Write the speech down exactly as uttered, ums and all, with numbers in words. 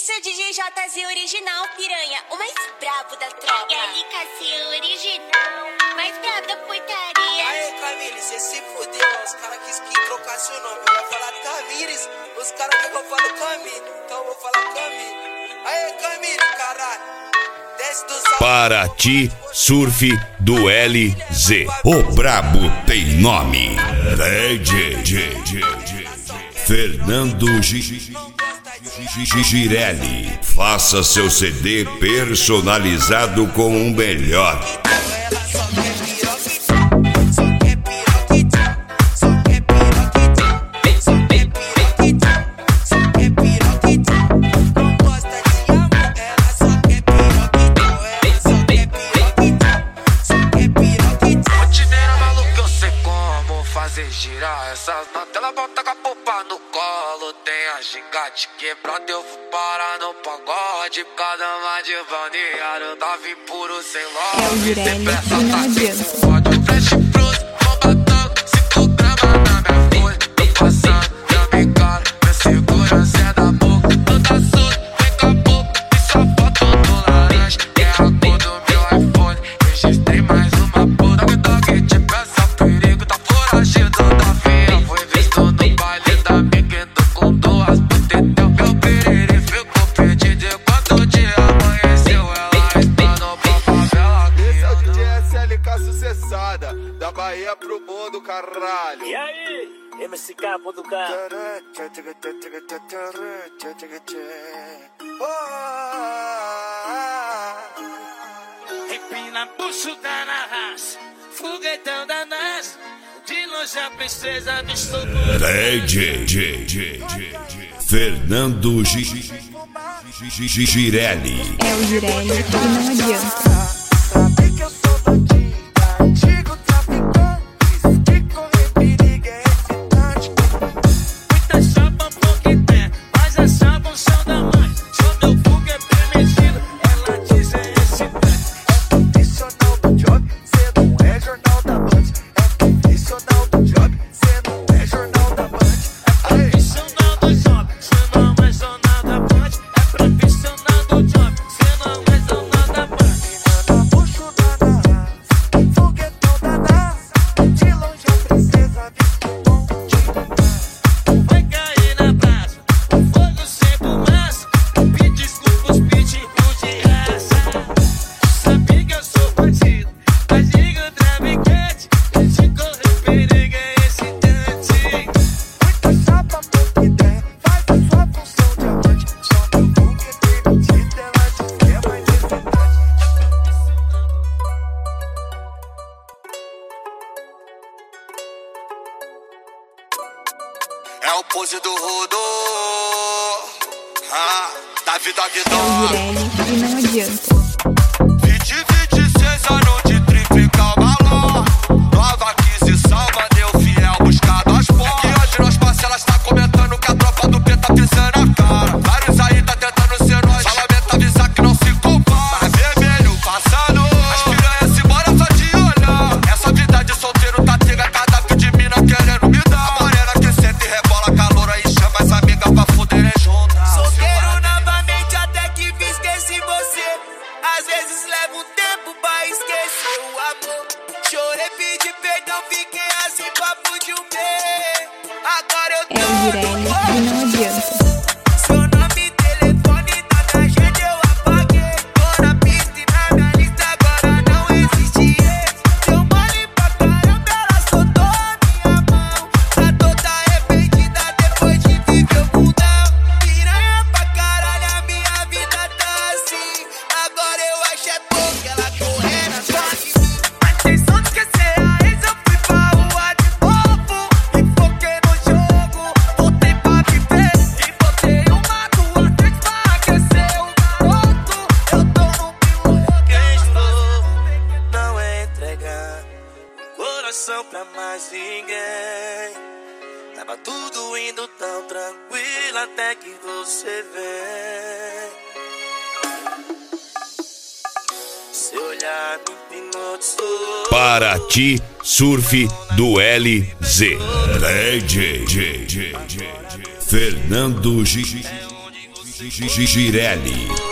isso, D J J Z original, piranha, o mais brabo da tropa. E aí, Cassi original, mais brabo da putaria. Aê, Camille, cê se fudeu. Os caras quis que trocasse o nome. Eu ia falar Tamires, os caras querem que eu fale Camille. Então eu vou falar Camille. Aê, Camille, caralho. Desce do salão. Paraty Surf do L Z. O brabo tem nome. D J Fernando Girelli. Faça seu C D personalizado com o melhor. Girar essas notas, ela bota com a popa no colo. Tem a gingate quebrada, eu vou parar no pagode. Cada uma de bandeira, tava impuro sem logo. É o Girelli, não adianta. Pode flash plus, bobatão, cinco gramas na minha folha. Tô passando na minha cara, minha segurança é da boca. Toda suja, vem com a boca, e só foto no laranja. É a cor do meu iPhone, registrei mais uma puta. Que dog te peça perigo, tá foragido da feia. Foi visto no baile da Mequendo com duas putetel. Meu perere ficou perdido enquanto o dia amanheceu. Ela está no pau favela. Esse é o D J S L K sucessada, da Bahia pro mundo, caralho. E aí, M C K ponto K. Empina buchuda na raça, foguetão da NASA. De longe a princesa me estocou. D J Fernando Girelli. É o Girelli e não adianta. Sabe que eu sou bandido, antigo traficante. De correr perigo é excitante. Muita chapa porque tem, mas a chapa é o chão da mãe. Só meu fogo é permitido, ela diz é excitante. É profissional do job, cê não é jornal da Band. É profissional do job, cê não é jornal da Band. É profissional do job, cê não é jornal da Band. É profissional do job, cê não é jornal da Band. Menina bucho da NASA, foguetão da NASA. De longe a princesa visto bom demais. Vai cair na praça, o fogo sem fumaça. Me desculpa os pitbulls de raça. Sabe que eu sou bandido, mas digo traficante. De correr perigo é excitante. Muita chapa pouca ideia, faz a sua função diamante. Só meu fogo é permitido, ela diz que é mais excitante. É o pose do Rodô, ah, da vida É o guidão. Girelli e não adianta. vinte, vinte e seis anos de triplicar o balão. Nova aquisição, mandei o fiel buscado as porras. E hoje nós parcelas tá comentando que a tropa do P tá pisando a cara. Vários aí tá tentando ser nós, só lamenta avisar que não se compara. Vermelho passando, as piranhas se embora só de olhar. Essa vida de solteiro tá triga, cada fio de mina querendo me dar. A morena que sente e rebola calor aí chama as amigas pra fuderem juntas. Solteiro novamente até que vi esqueci você. Às vezes leva um tempo pra esquecer o amor. Chorei, pedi perdão, fiquei assim papo de um mês. Agora eu tô É o Girelli e não adianta. seu nome, telefone, tá na agenda eu apaguei. Tô na pista e na minha lista agora não existe ex. Deu mole pra caramba, ela soltou a minha mão. Tá toda arrependida depois de viver o mundão. Piranha pra caralho, a minha vida tá assim. Agora eu acho é pouco ela correndo atrás de mim. Mas sem som de esquecer a ex, eu fui pra rua de novo. E foquei no jogo, voltei pra viver. E botei uma duas, três pra aquecer o garoto. Eu tô no piloto. Quem estou não é entregar coração pra mais ninguém. Tava tudo indo tão tranquilo até que você vem. Seu olhar me hipnotizou. Paraty Surf do L Z. D J Fernando Girelli.